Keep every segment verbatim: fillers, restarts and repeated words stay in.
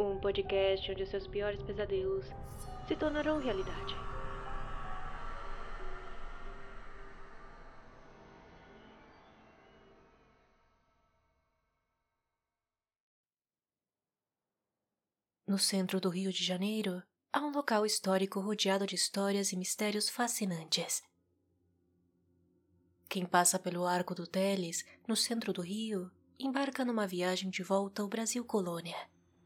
Um podcast onde os seus piores pesadelos se tornarão realidade. No centro do Rio de Janeiro, há um local histórico rodeado de histórias e mistérios fascinantes. Quem passa pelo Arco do Teles, no centro do Rio, embarca numa viagem de volta ao Brasil colônia.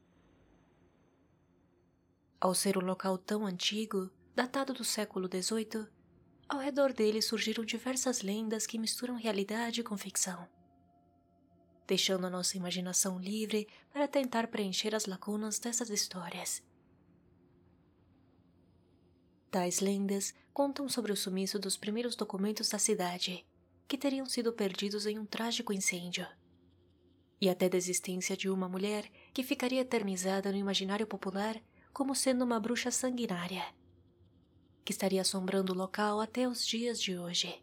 Ao ser um local tão antigo, datado do século dezoito, ao redor dele surgiram diversas lendas que misturam realidade com ficção, deixando a nossa imaginação livre para tentar preencher as lacunas dessas histórias. Tais lendas contam sobre o sumiço dos primeiros documentos da cidade, que teriam sido perdidos em um trágico incêndio, e até da existência de uma mulher que ficaria eternizada no imaginário popular como sendo uma bruxa sanguinária, que estaria assombrando o local até os dias de hoje.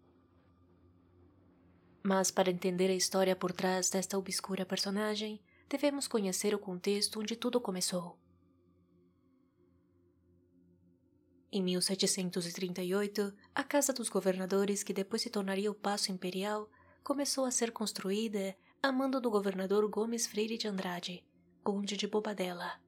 Mas para entender a história por trás desta obscura personagem, devemos conhecer o contexto onde tudo começou. Em mil setecentos e trinta e oito, a Casa dos Governadores, que depois se tornaria o Paço Imperial, começou a ser construída a mando do governador Gomes Freire de Andrade, conde de Bobadela.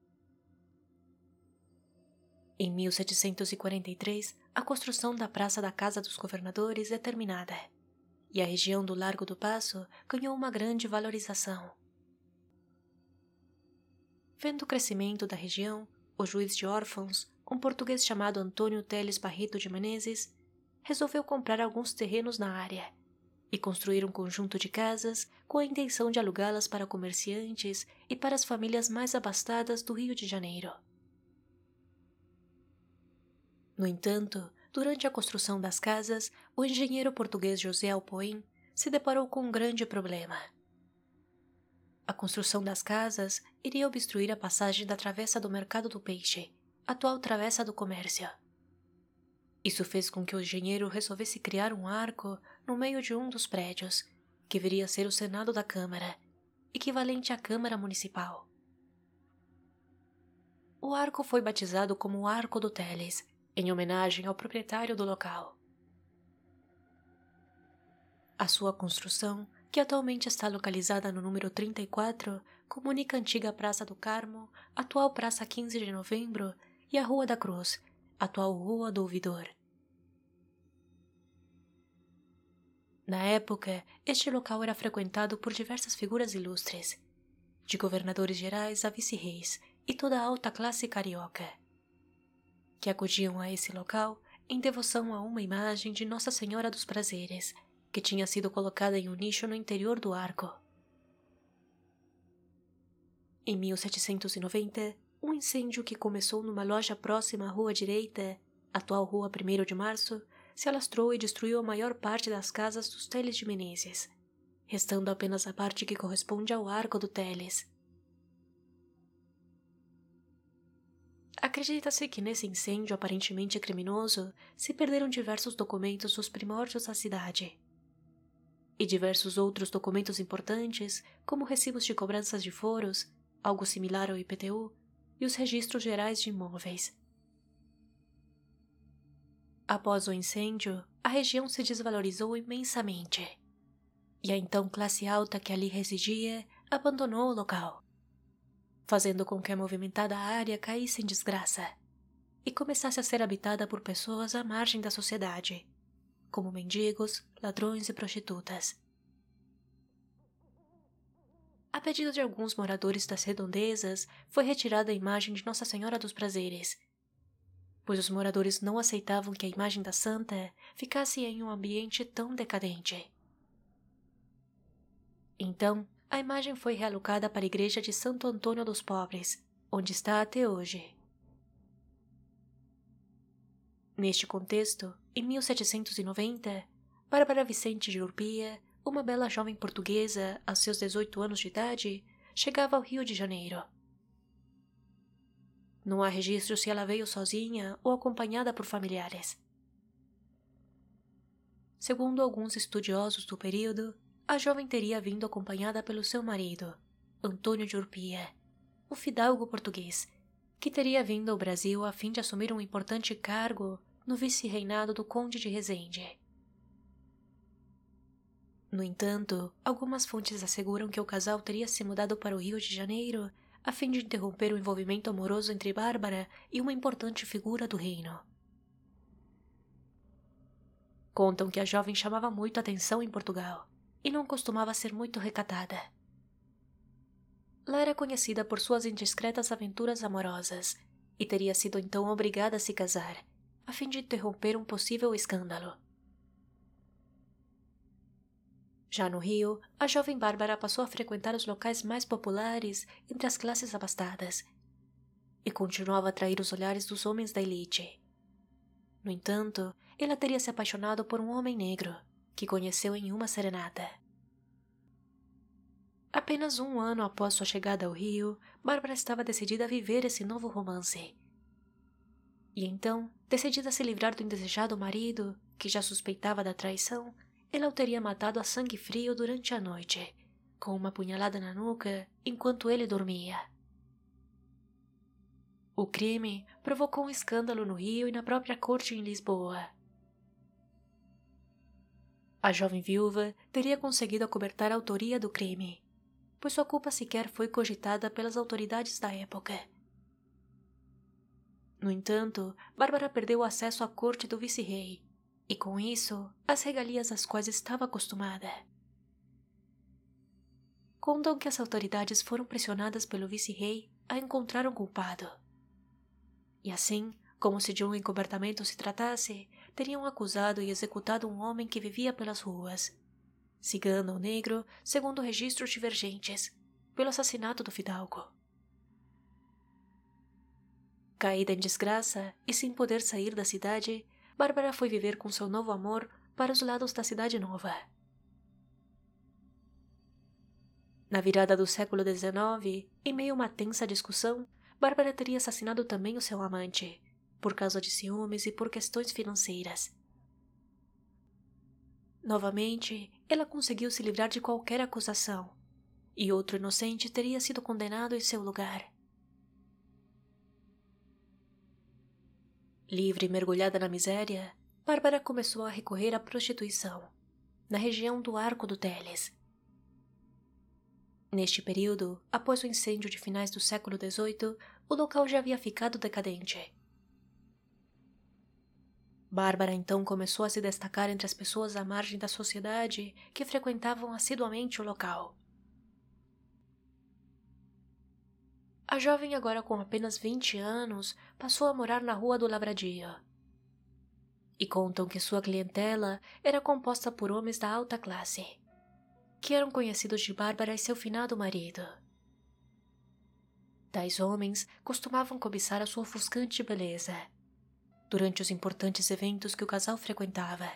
Em mil setecentos e quarenta e três, a construção da Praça da Casa dos Governadores é terminada, e a região do Largo do Paço ganhou uma grande valorização. Vendo o crescimento da região, o juiz de órfãos, um português chamado Antônio Teles Barreto de Menezes, resolveu comprar alguns terrenos na área e construir um conjunto de casas com a intenção de alugá-las para comerciantes e para as famílias mais abastadas do Rio de Janeiro. No entanto, durante a construção das casas, o engenheiro português José Alpoim se deparou com um grande problema. A construção das casas iria obstruir a passagem da Travessa do Mercado do Peixe, atual Travessa do Comércio. Isso fez com que o engenheiro resolvesse criar um arco no meio de um dos prédios, que viria a ser o Senado da Câmara, equivalente à Câmara Municipal. O arco foi batizado como Arco do Teles, em homenagem ao proprietário do local. A sua construção, que atualmente está localizada no número trinta e quatro, comunica a antiga Praça do Carmo, atual Praça quinze de Novembro, e a Rua da Cruz, atual Rua do Ouvidor. Na época, este local era frequentado por diversas figuras ilustres, de governadores gerais a vice-reis e toda a alta classe carioca, que acudiam a esse local em devoção a uma imagem de Nossa Senhora dos Prazeres, que tinha sido colocada em um nicho no interior do arco. Em mil setecentos e noventa, um incêndio que começou numa loja próxima à Rua Direita, atual Rua primeiro de Março, se alastrou e destruiu a maior parte das casas dos Teles de Menezes, restando apenas a parte que corresponde ao Arco do Teles. Acredita-se que nesse incêndio aparentemente criminoso se perderam diversos documentos dos primórdios da cidade, e diversos outros documentos importantes, como recibos de cobranças de foros, algo similar ao I P T U, e os registros gerais de imóveis. Após o incêndio, a região se desvalorizou imensamente, e a então classe alta que ali residia abandonou o local, fazendo com que a movimentada área caísse em desgraça e começasse a ser habitada por pessoas à margem da sociedade, como mendigos, ladrões e prostitutas. A pedido de alguns moradores das redondezas, foi retirada a imagem de Nossa Senhora dos Prazeres, pois os moradores não aceitavam que a imagem da santa ficasse em um ambiente tão decadente. Então, a imagem foi realocada para a igreja de Santo Antônio dos Pobres, onde está até hoje. Neste contexto, em mil setecentos e noventa, Bárbara Vicente de Urpia, uma bela jovem portuguesa, aos seus dezoito anos de idade, chegava ao Rio de Janeiro. Não há registro se ela veio sozinha ou acompanhada por familiares. Segundo alguns estudiosos do período, a jovem teria vindo acompanhada pelo seu marido, Antônio de Urpia, o fidalgo português, que teria vindo ao Brasil a fim de assumir um importante cargo no vice-reinado do Conde de Resende. No entanto, algumas fontes asseguram que o casal teria se mudado para o Rio de Janeiro a fim de interromper o envolvimento amoroso entre Bárbara e uma importante figura do reino. Contam que a jovem chamava muito atenção em Portugal e não costumava ser muito recatada. Lá era conhecida por suas indiscretas aventuras amorosas e teria sido então obrigada a se casar, a fim de interromper um possível escândalo. Já no Rio, a jovem Bárbara passou a frequentar os locais mais populares entre as classes abastadas e continuava a atrair os olhares dos homens da elite. No entanto, ela teria se apaixonado por um homem negro, que conheceu em uma serenata. Apenas um ano após sua chegada ao Rio, Bárbara estava decidida a viver esse novo romance. E então, decidida a se livrar do indesejado marido, que já suspeitava da traição, ela o teria matado a sangue frio durante a noite, com uma punhalada na nuca, enquanto ele dormia. O crime provocou um escândalo no Rio e na própria corte em Lisboa. A jovem viúva teria conseguido acobertar a autoria do crime, pois sua culpa sequer foi cogitada pelas autoridades da época. No entanto, Bárbara perdeu o acesso à corte do vice-rei, e com isso, as regalias às quais estava acostumada. Contam que as autoridades foram pressionadas pelo vice-rei a encontrar um culpado. E assim, como se de um encobertamento se tratasse, teriam acusado e executado um homem que vivia pelas ruas, cigano ou negro, segundo registros divergentes, pelo assassinato do fidalgo. Caída em desgraça e sem poder sair da cidade, Bárbara foi viver com seu novo amor para os lados da Cidade Nova. Na virada do século dezenove, em meio a uma tensa discussão, Bárbara teria assassinado também o seu amante, por causa de ciúmes e por questões financeiras. Novamente, ela conseguiu se livrar de qualquer acusação, e outro inocente teria sido condenado em seu lugar. Livre e mergulhada na miséria, Bárbara começou a recorrer à prostituição, na região do Arco do Teles. Neste período, após o incêndio de finais do século dezoito, o local já havia ficado decadente. Bárbara então começou a se destacar entre as pessoas à margem da sociedade que frequentavam assiduamente o local. A jovem, agora com apenas vinte anos, passou a morar na Rua do Lavradio. E contam que sua clientela era composta por homens da alta classe, que eram conhecidos de Bárbara e seu finado marido. Tais homens costumavam cobiçar a sua ofuscante beleza, durante os importantes eventos que o casal frequentava.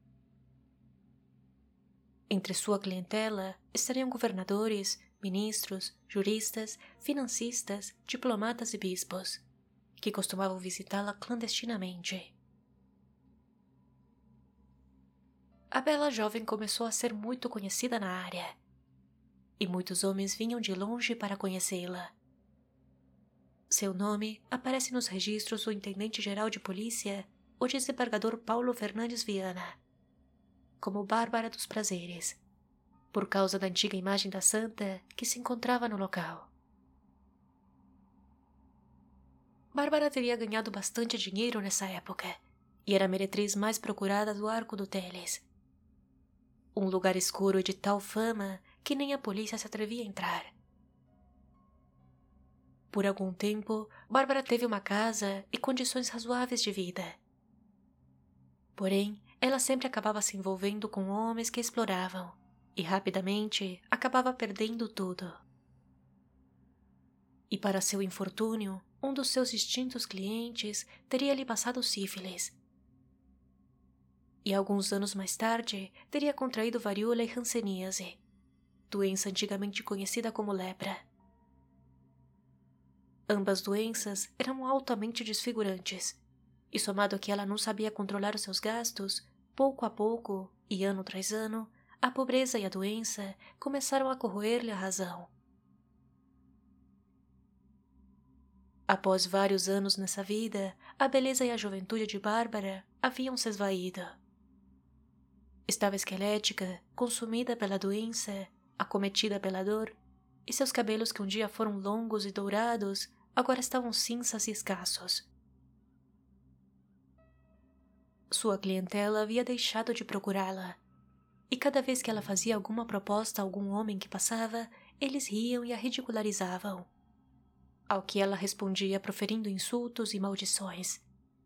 Entre sua clientela estariam governadores, ministros, juristas, financistas, diplomatas e bispos, que costumavam visitá-la clandestinamente. A bela jovem começou a ser muito conhecida na área, e muitos homens vinham de longe para conhecê-la. Seu nome aparece nos registros do intendente-geral de polícia, o desembargador Paulo Fernandes Viana, como Bárbara dos Prazeres, por causa da antiga imagem da santa que se encontrava no local. Bárbara teria ganhado bastante dinheiro nessa época e era a meretriz mais procurada do Arco do Teles. Um lugar escuro e de tal fama que nem a polícia se atrevia a entrar. Por algum tempo, Bárbara teve uma casa e condições razoáveis de vida. Porém, ela sempre acabava se envolvendo com homens que exploravam e rapidamente acabava perdendo tudo. E para seu infortúnio, um dos seus distintos clientes teria lhe passado sífilis. E alguns anos mais tarde, teria contraído varíola e hanseníase, doença antigamente conhecida como lepra. Ambas doenças eram altamente desfigurantes, e somado a que ela não sabia controlar os seus gastos, pouco a pouco, e ano tras ano, a pobreza e a doença começaram a corroer-lhe a razão. Após vários anos nessa vida, a beleza e a juventude de Bárbara haviam se esvaído. Estava esquelética, consumida pela doença, acometida pela dor, e seus cabelos que um dia foram longos e dourados, agora estavam cinzas e escassos. Sua clientela havia deixado de procurá-la, e cada vez que ela fazia alguma proposta a algum homem que passava, eles riam e a ridicularizavam, ao que ela respondia proferindo insultos e maldições.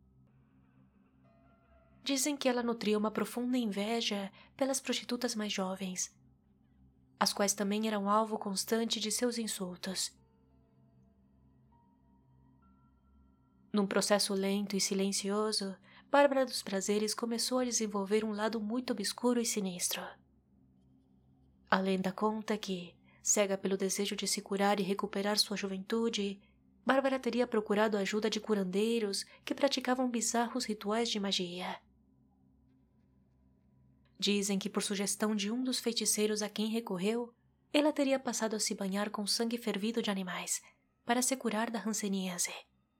Dizem que ela nutria uma profunda inveja pelas prostitutas mais jovens, as quais também eram alvo constante de seus insultos. Num processo lento e silencioso, Bárbara dos Prazeres começou a desenvolver um lado muito obscuro e sinistro. A lenda conta que, cega pelo desejo de se curar e recuperar sua juventude, Bárbara teria procurado a ajuda de curandeiros que praticavam bizarros rituais de magia. Dizem que por sugestão de um dos feiticeiros a quem recorreu, ela teria passado a se banhar com sangue fervido de animais, para se curar da hanseníase.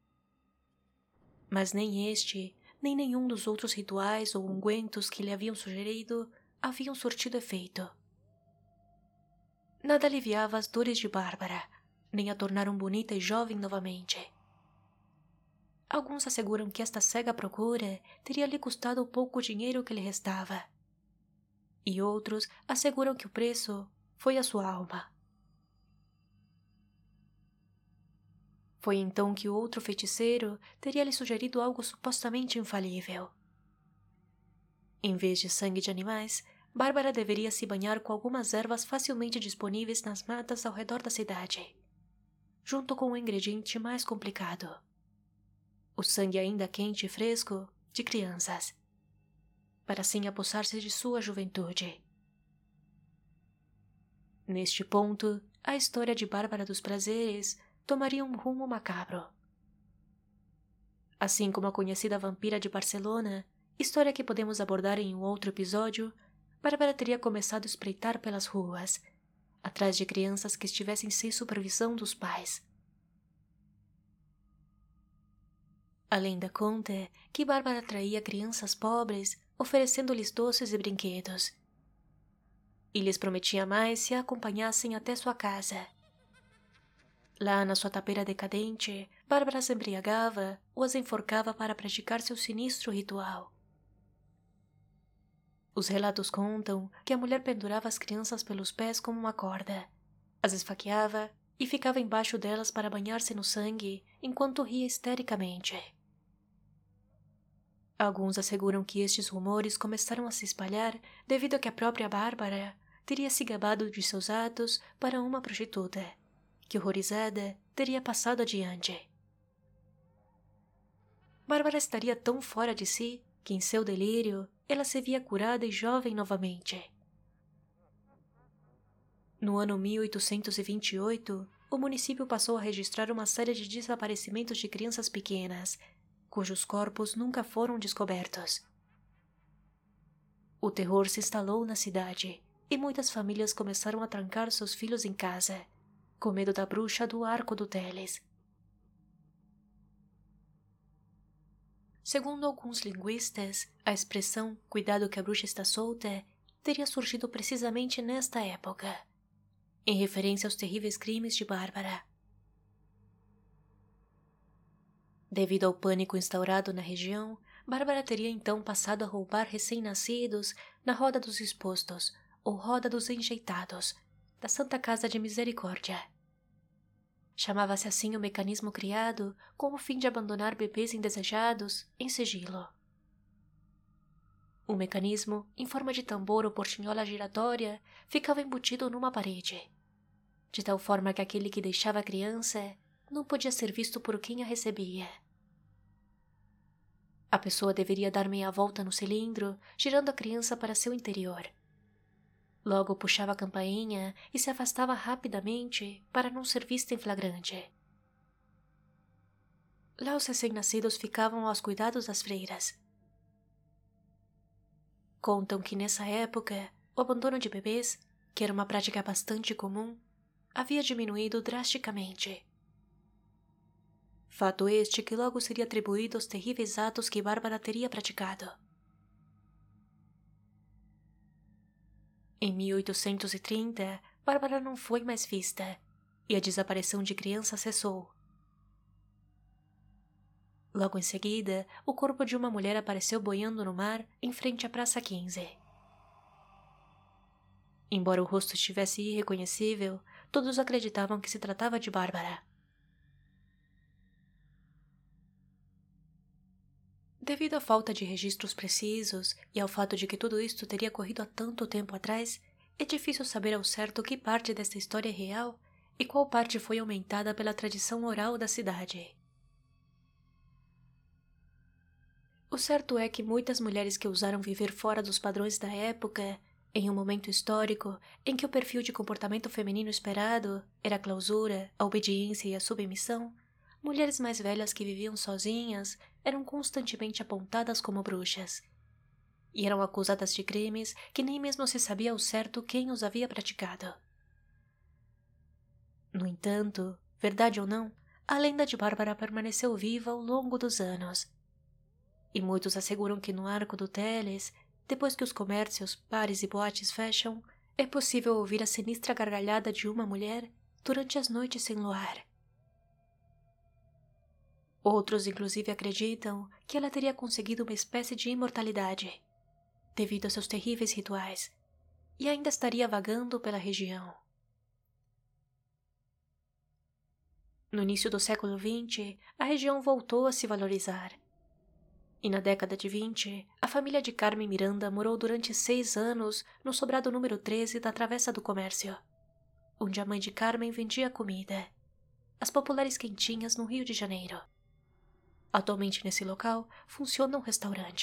Mas nem este, nem nenhum dos outros rituais ou ungüentos que lhe haviam sugerido haviam surtido efeito. Nada aliviava as dores de Bárbara, nem a tornaram bonita e jovem novamente. Alguns asseguram que esta cega procura teria lhe custado o pouco dinheiro que lhe restava. E outros asseguram que o preço foi a sua alma. Foi então que o outro feiticeiro teria lhe sugerido algo supostamente infalível. Em vez de sangue de animais, Bárbara deveria se banhar com algumas ervas facilmente disponíveis nas matas ao redor da cidade, junto com o ingrediente mais complicado: o sangue ainda quente e fresco de crianças, para assim apossar-se de sua juventude. Neste ponto, a história de Bárbara dos Prazeres tomaria um rumo macabro. Assim como a conhecida vampira de Barcelona, história que podemos abordar em um outro episódio, Bárbara teria começado a espreitar pelas ruas, atrás de crianças que estivessem sem supervisão dos pais. A lenda conta que Bárbara atraía crianças pobres, oferecendo-lhes doces e brinquedos, e lhes prometia mais se a acompanhassem até sua casa. Lá na sua tapeira decadente, Bárbara as embriagava ou as enforcava para praticar seu sinistro ritual. Os relatos contam que a mulher pendurava as crianças pelos pés como uma corda, as esfaqueava e ficava embaixo delas para banhar-se no sangue enquanto ria histericamente. Alguns asseguram que estes rumores começaram a se espalhar devido a que a própria Bárbara teria se gabado de seus atos para uma prostituta, que, horrorizada, teria passado adiante. Bárbara estaria tão fora de si que, em seu delírio, ela se via curada e jovem novamente. No ano mil oitocentos e vinte e oito, o município passou a registrar uma série de desaparecimentos de crianças pequenas, cujos corpos nunca foram descobertos. O terror se instalou na cidade e muitas famílias começaram a trancar seus filhos em casa, com medo da bruxa do Arco do Teles. Segundo alguns linguistas, a expressão "cuidado que a bruxa está solta" teria surgido precisamente nesta época, em referência aos terríveis crimes de Bárbara. Devido ao pânico instaurado na região, Bárbara teria então passado a roubar recém-nascidos na Roda dos Expostos, ou Roda dos Enjeitados, da Santa Casa de Misericórdia. Chamava-se assim o mecanismo criado com o fim de abandonar bebês indesejados em sigilo. O mecanismo, em forma de tambor ou portinhola giratória, ficava embutido numa parede, de tal forma que aquele que deixava a criança não podia ser visto por quem a recebia. A pessoa deveria dar meia volta no cilindro, girando a criança para seu interior. Logo puxava a campainha e se afastava rapidamente para não ser vista em flagrante. Lá os recém-nascidos ficavam aos cuidados das freiras. Contam que nessa época, o abandono de bebês, que era uma prática bastante comum, havia diminuído drasticamente. Fato este que logo seria atribuído aos terríveis atos que Bárbara teria praticado. Em mil oitocentos e trinta, Bárbara não foi mais vista, e a desaparição de criança cessou. Logo em seguida, o corpo de uma mulher apareceu boiando no mar em frente à Praça quinze. Embora o rosto estivesse irreconhecível, todos acreditavam que se tratava de Bárbara. Devido à falta de registros precisos e ao fato de que tudo isto teria ocorrido há tanto tempo atrás, é difícil saber ao certo que parte desta história é real e qual parte foi aumentada pela tradição oral da cidade. O certo é que muitas mulheres que ousaram viver fora dos padrões da época, em um momento histórico em que o perfil de comportamento feminino esperado era a clausura, a obediência e a submissão, mulheres mais velhas que viviam sozinhas eram constantemente apontadas como bruxas. E eram acusadas de crimes que nem mesmo se sabia ao certo quem os havia praticado. No entanto, verdade ou não, a lenda de Bárbara permaneceu viva ao longo dos anos. E muitos asseguram que no Arco do Teles, depois que os comércios, bares e boates fecham, é possível ouvir a sinistra gargalhada de uma mulher durante as noites sem luar. Outros inclusive acreditam que ela teria conseguido uma espécie de imortalidade, devido a seus terríveis rituais, e ainda estaria vagando pela região. No início do século vinte, a região voltou a se valorizar. E na década de vinte, a família de Carmen Miranda morou durante seis anos no sobrado número treze da Travessa do Comércio, onde a mãe de Carmen vendia comida, as populares quentinhas no Rio de Janeiro. Atualmente nesse local funciona um restaurante.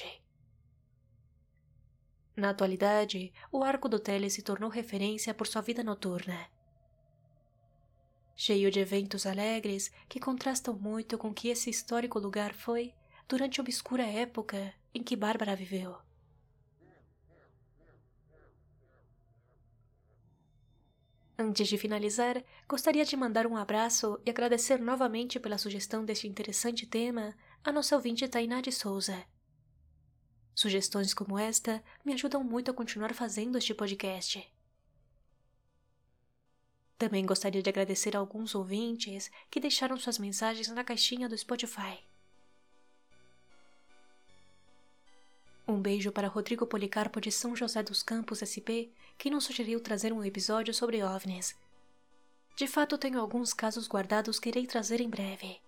Na atualidade, o Arco do Teles se tornou referência por sua vida noturna. Cheio de eventos alegres que contrastam muito com o que esse histórico lugar foi durante a obscura época em que Bárbara viveu. Antes de finalizar, gostaria de mandar um abraço e agradecer novamente pela sugestão deste interessante tema a nossa ouvinte Tainá de Souza. Sugestões como esta me ajudam muito a continuar fazendo este podcast. Também gostaria de agradecer a alguns ouvintes que deixaram suas mensagens na caixinha do Spotify. Um beijo para Rodrigo Policarpo de São José dos Campos S P, que nos sugeriu trazer um episódio sobre OVNIs. De fato, tenho alguns casos guardados que irei trazer em breve.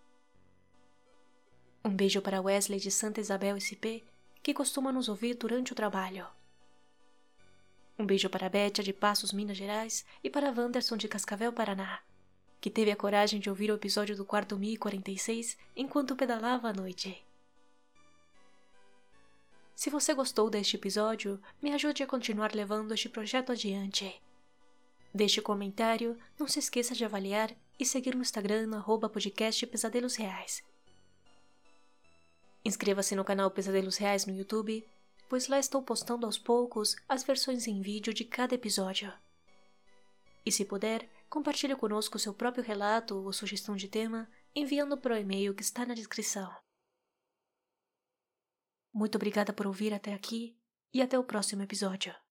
Um beijo para Wesley de Santa Isabel S P, que costuma nos ouvir durante o trabalho. Um beijo para Bétia de Passos, Minas Gerais, e para Wanderson de Cascavel, Paraná, que teve a coragem de ouvir o episódio do quarto mil e quarenta e seis enquanto pedalava à noite. Se você gostou deste episódio, me ajude a continuar levando este projeto adiante. Deixe um comentário, não se esqueça de avaliar e seguir no Instagram no arroba podcast Pesadelos Reais. Inscreva-se no canal Pesadelos Reais no YouTube, pois lá estou postando aos poucos as versões em vídeo de cada episódio. E se puder, compartilhe conosco seu próprio relato ou sugestão de tema enviando para o e-mail que está na descrição. Muito obrigada por ouvir até aqui e até o próximo episódio.